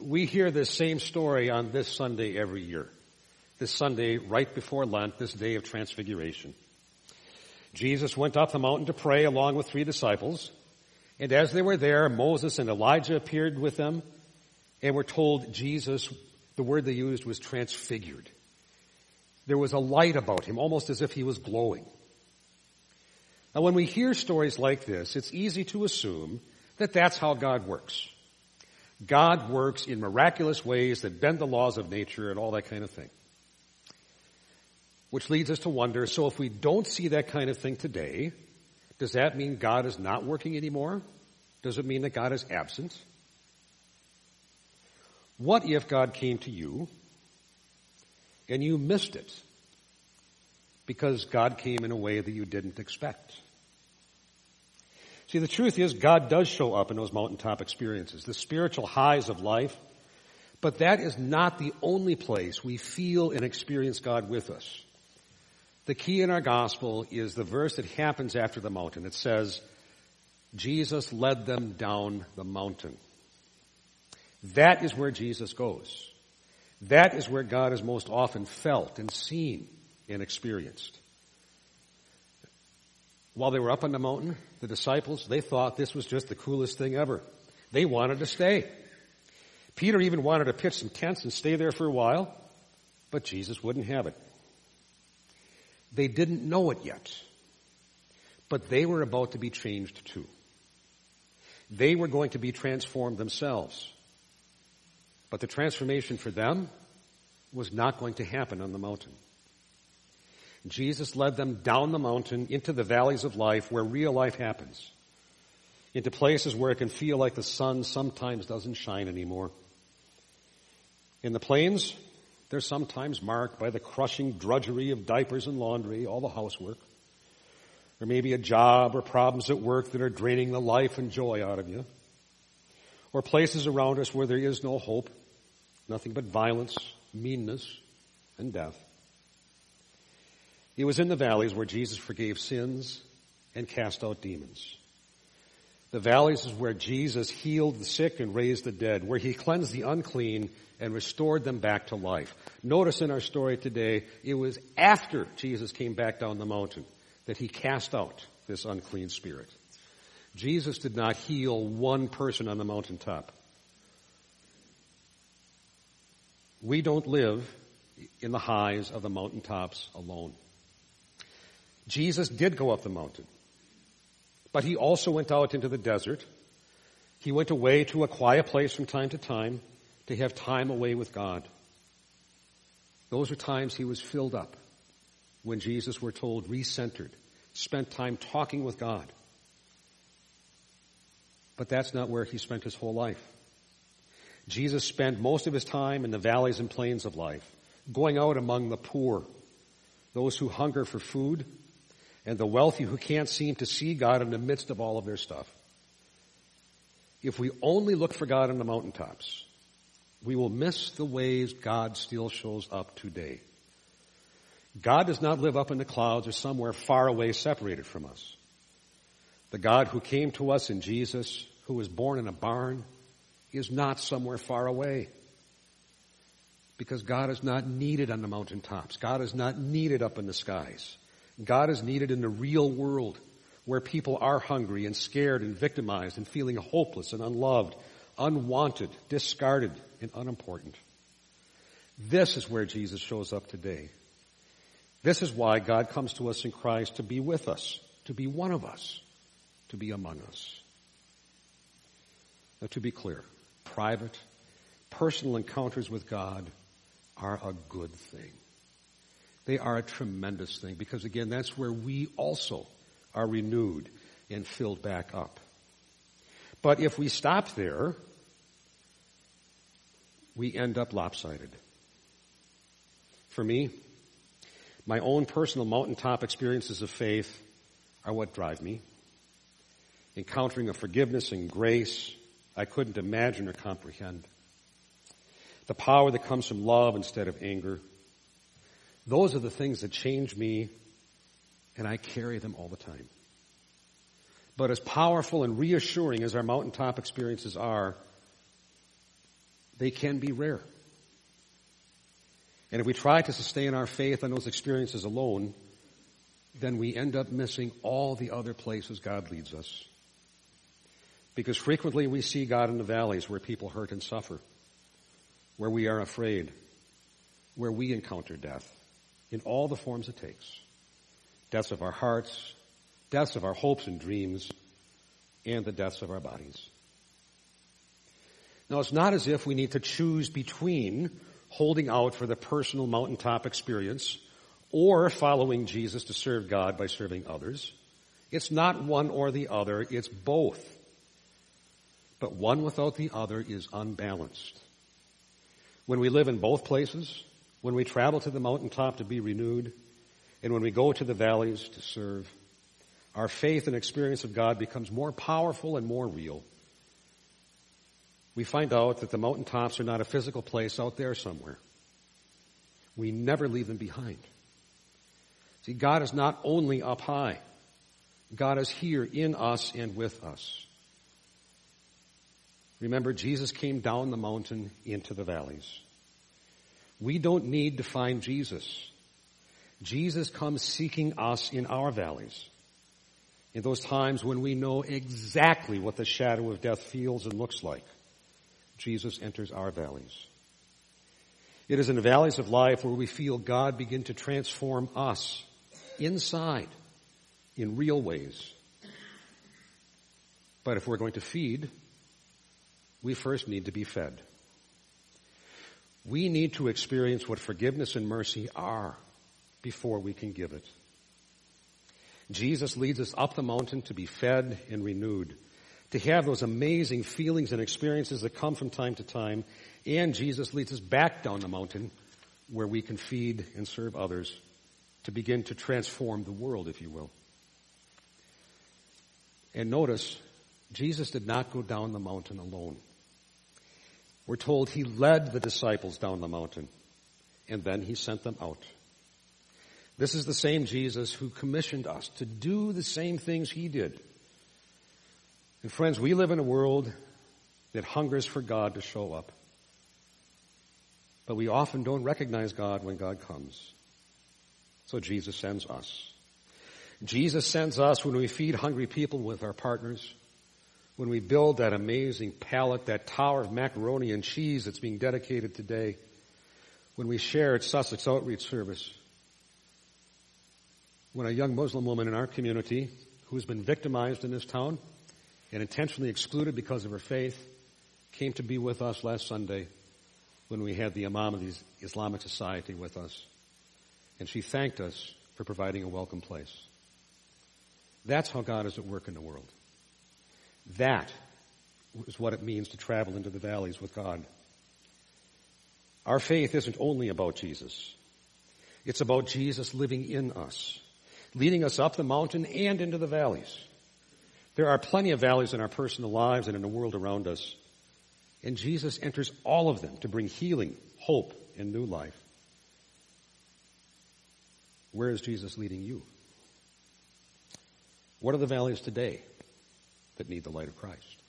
we hear this same story on this Sunday every year. This Sunday, right before Lent, this day of Transfiguration. Jesus went up the mountain to pray along with 3 disciples. And as they were there, Moses and Elijah appeared with them. And we're told Jesus, the word they used was transfigured. There was a light about him, almost as if he was glowing. Now, when we hear stories like this, it's easy to assume that that's how God works. God works in miraculous ways that bend the laws of nature and all that kind of thing. Which leads us to wonder, so if we don't see that kind of thing today, does that mean God is not working anymore? Does it mean that God is absent? What if God came to you and you missed it because God came in a way that you didn't expect? See, the truth is God does show up in those mountaintop experiences, the spiritual highs of life, but that is not the only place we feel and experience God with us. The key in our gospel is the verse that happens after the mountain. It says, Jesus led them down the mountain. That is where Jesus goes. That is where God is most often felt and seen and experienced. While they were up on the mountain, the disciples, they thought this was just the coolest thing ever. They wanted to stay. Peter even wanted to pitch some tents and stay there for a while, but Jesus wouldn't have it. They didn't know it yet, but they were about to be changed too. They were going to be transformed themselves. But the transformation for them was not going to happen on the mountain. Jesus led them down the mountain into the valleys of life where real life happens, into places where it can feel like the sun sometimes doesn't shine anymore. In the plains, they're sometimes marked by the crushing drudgery of diapers and laundry, all the housework. Or maybe a job or problems at work that are draining the life and joy out of you. Or places around us where there is no hope, nothing but violence, meanness, and death. It was in the valleys where Jesus forgave sins and cast out demons. The valleys is where Jesus healed the sick and raised the dead, where he cleansed the unclean and restored them back to life. Notice in our story today, it was after Jesus came back down the mountain that he cast out this unclean spirit. Jesus did not heal one person on the mountaintop. We don't live in the highs of the mountaintops alone. Jesus did go up the mountain, but he also went out into the desert. He went away to a quiet place from time to time to have time away with God. Those were times he was filled up when Jesus, we're told, recentered, spent time talking with God. But that's not where he spent his whole life. Jesus spent most of his time in the valleys and plains of life, going out among the poor, those who hunger for food, and the wealthy who can't seem to see God in the midst of all of their stuff. If we only look for God on the mountaintops, we will miss the ways God still shows up today. God does not live up in the clouds or somewhere far away separated from us. The God who came to us in Jesus, who was born in a barn, is not somewhere far away. Because God is not needed on the mountaintops. God is not needed up in the skies. God is needed in the real world where people are hungry and scared and victimized and feeling hopeless and unloved, unwanted, discarded, and unimportant. This is where Jesus shows up today. This is why God comes to us in Christ to be with us, to be one of us, to be among us. Now, to be clear, private, personal encounters with God are a good thing. They are a tremendous thing because, again, that's where we also are renewed and filled back up. But if we stop there, we end up lopsided. For me, my own personal mountaintop experiences of faith are what drive me. Encountering a forgiveness and grace I couldn't imagine or comprehend. The power that comes from love instead of anger. Those are the things that change me, and I carry them all the time. But as powerful and reassuring as our mountaintop experiences are, They can be rare. And if we try to sustain our faith on those experiences alone, then we end up missing all the other places God leads us. Because frequently we see God in the valleys where people hurt and suffer, where we are afraid, where we encounter death in all the forms it takes. Deaths of our hearts, deaths of our hopes and dreams, and the deaths of our bodies. Now, it's not as if we need to choose between holding out for the personal mountaintop experience or following Jesus to serve God by serving others. It's not one or the other, it's both. But one without the other is unbalanced. When we live in both places, when we travel to the mountaintop to be renewed, and when we go to the valleys to serve, our faith and experience of God becomes more powerful and more real. We find out that the mountaintops are not a physical place out there somewhere. We never leave them behind. See, God is not only up high. God is here in us and with us. Remember, Jesus came down the mountain into the valleys. We don't need to find Jesus. Jesus comes seeking us in our valleys. In those times when we know exactly what the shadow of death feels and looks like, Jesus enters our valleys. It is in the valleys of life where we feel God begin to transform us inside in real ways. But if we're going to feed, we first need to be fed. We need to experience what forgiveness and mercy are before we can give it. Jesus leads us up the mountain to be fed and renewed, to have those amazing feelings and experiences that come from time to time, and Jesus leads us back down the mountain where we can feed and serve others to begin to transform the world, if you will. And notice, Jesus did not go down the mountain alone. We're told he led the disciples down the mountain, and then he sent them out. This is the same Jesus who commissioned us to do the same things he did. And friends, we live in a world that hungers for God to show up. But we often don't recognize God when God comes. So Jesus sends us. Jesus sends us when we feed hungry people with our partners, when we build that amazing pallet, that tower of macaroni and cheese that's being dedicated today, when we share at Sussex Outreach Service, when a young Muslim woman in our community who's been victimized in this town and intentionally excluded because of her faith came to be with us last Sunday when we had the Imam of the Islamic Society with us. And she thanked us for providing a welcome place. That's how God is at work in the world. That is what it means to travel into the valleys with God. Our faith isn't only about Jesus. It's about Jesus living in us, leading us up the mountain and into the valleys. There are plenty of valleys in our personal lives and in the world around us. And Jesus enters all of them to bring healing, hope, and new life. Where is Jesus leading you? What are the valleys today that need the light of Christ?